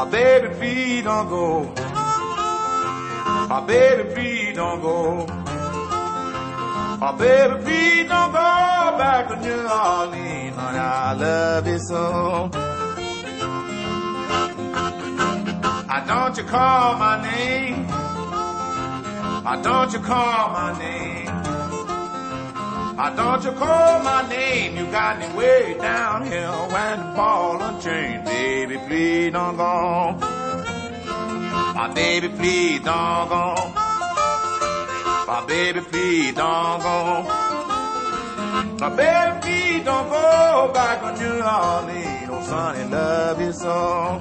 My baby, please don't go. My baby, please don't go. My baby, please don't go back to New Orleans. Honey, I love you so. Don't you call my name. Don't you call my name. Don't you call my name. You got me way down here when the ball and chain. Baby, please don't go. My baby, please don't go. My baby, please don't go. My baby, please don't go back to New Orleans. Oh, sonny, love you so.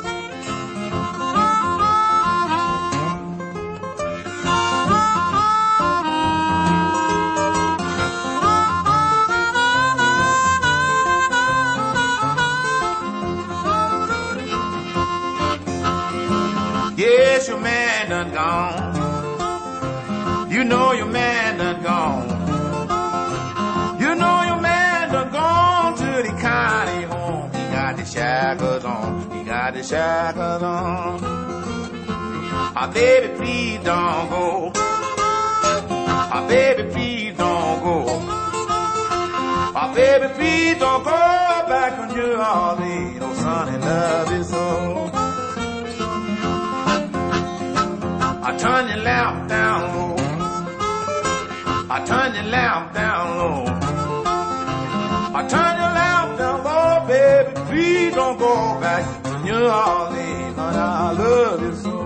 Yes, your man done gone. You know your man done gone. You know your man done gone to the county home. He got the shackles on. He got the shackles on. My baby, please don't go. My baby, please don't go. My baby, please don't go back to New Orleans. Oh, sonny, love you so. I turn your lamp down low. I turn your lamp down low. I turn your lamp down low, baby. Please don't go back to New Orleans. But I love you so.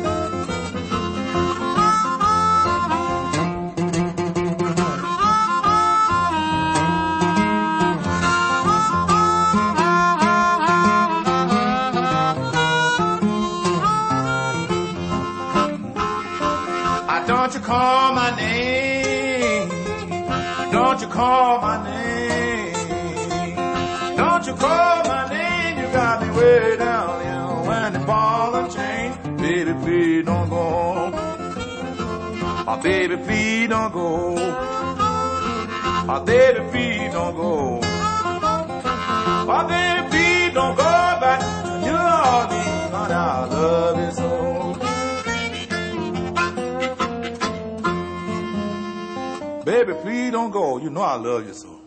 Don't you call my name. Don't you call my name. Don't you call my name. You got me way down here when the ball and chain. Baby, please don't go. My baby, please don't go. My baby, please don't go. My baby, please don't go back to New Orleans. Honey, I love you so. Baby, please don't go. You know I love you so.